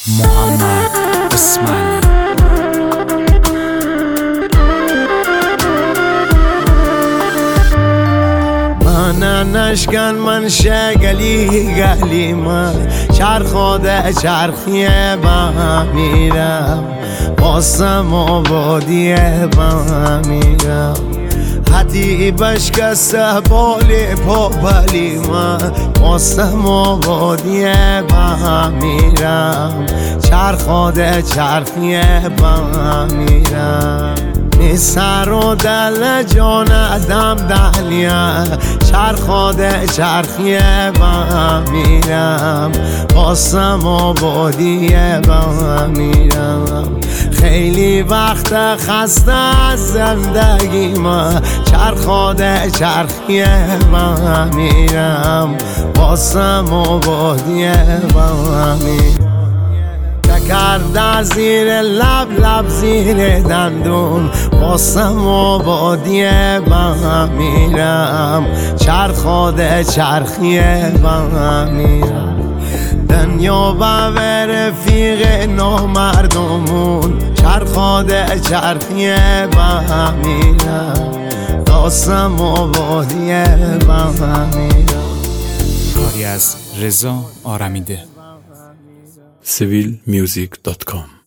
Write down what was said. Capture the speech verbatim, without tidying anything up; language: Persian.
محمد اسماعیلی. من نشکن من شگلی گلی من چرخاده چرخیه با میرم باسم آبادیه با میرم حتی بشکسته بالی پا بلی من باسم آبادیه با میرم چرخاده چرخیه با میرم سر و دل جان ادم دهلیه چرخاده چرخیه با میرم باسم آبادیه با میرم خیلی وقت خسته از زندگی من چرخاده چرخیه با میرم باسم آبادیه با میرم کرده زیر لب لب زیر دندون باسم آبادیه با میرم چرخاده چرخیه با میرم دنیا و رفیق نامردمون چرخاده چرخیه با میرم باسم آبادیه با میرم. کاری از رضا آرمیده. سویل میوزیک دات کام